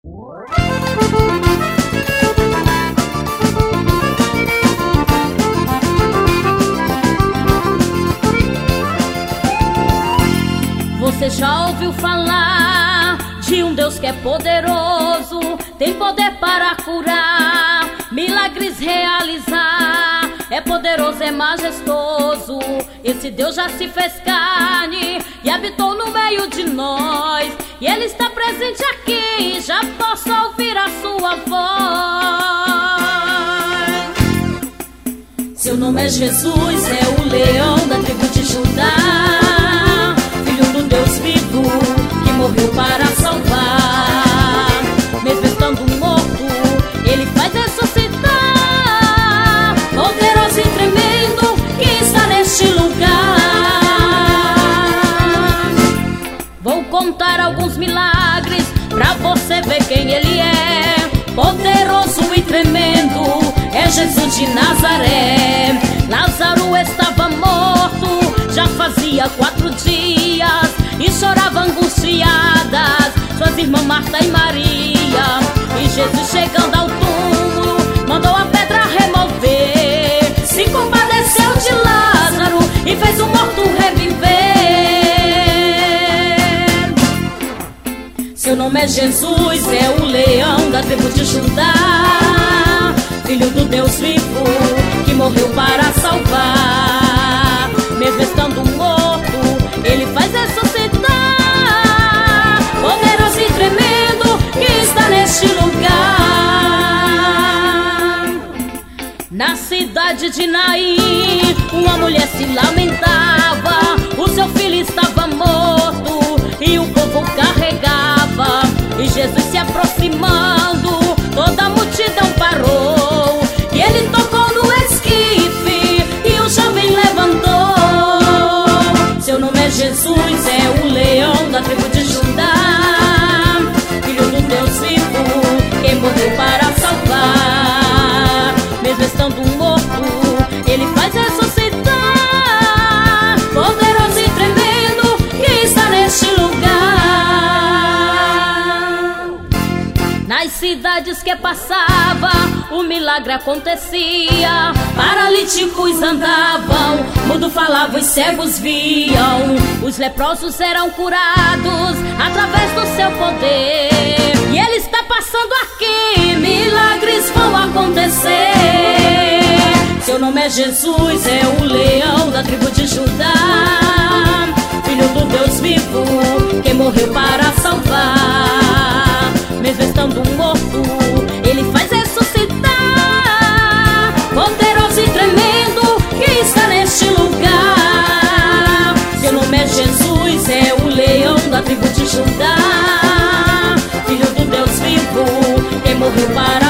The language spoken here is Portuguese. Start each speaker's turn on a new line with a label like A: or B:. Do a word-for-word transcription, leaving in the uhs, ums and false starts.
A: Você já ouviu falar de um Deus que é poderoso, tem poder para curar, milagres realizar, é poderoso, é majestoso. Esse Deus já se fez carne e habitou no meio de nós, e Ele está presente aqui, já posso ouvir a sua voz. Seu nome é Jesus, é o leão da tribo de Judá, Filho do Deus vivo, que morreu para salvar. Mesmo estando morto, Ele faz ressuscitar, poderoso e tremendo, que está neste lugar. Vou contar alguns milagres pra você ver quem Ele é. Poderoso e tremendo, é Jesus de Nazaré. Lázaro estava morto, já fazia quatro dias, e chorava angustiadas suas irmãs Marta e Maria. E Jesus, chegando ao túmulo, mandou a pedra remover, se compadeceu de Lázaro e fez o morto reviver. Seu nome é Jesus, é o leão da tribo de Judá, Filho do Deus vivo, que morreu para salvar. Mesmo estando morto, Ele faz ressuscitar, poderoso e tremendo, que está neste lugar. Na cidade de Naim, uma mulher se lamentava, o seu filho estava morto e o povo carregava. E Jesus se aproximando, toda a multidão parou, e Ele tocou no esquife e o jovem levantou. Seu nome é Jesus, é o leão da tribo de Judá, Filho do Deus vivo, quem morreu para salvar. Mesmo estando morto, Ele faz ressuscitar, poderoso e tremendo, que está neste lugar. Nas cidades que passava, o milagre acontecia, paralíticos andavam, mudos falavam e cegos viam, os leprosos eram curados através do seu poder. E Ele está passando aqui, milagres vão acontecer. Seu nome é Jesus, é o leão da tribo de Judá, Filho do Deus vivo, quem morreu para salvar. Mesmo estando morto, Ele faz ressuscitar, poderoso e tremendo, que está neste lugar. Seu nome é Jesus, é o leão da tribo de Judá, Filho do Deus vivo, quem morreu para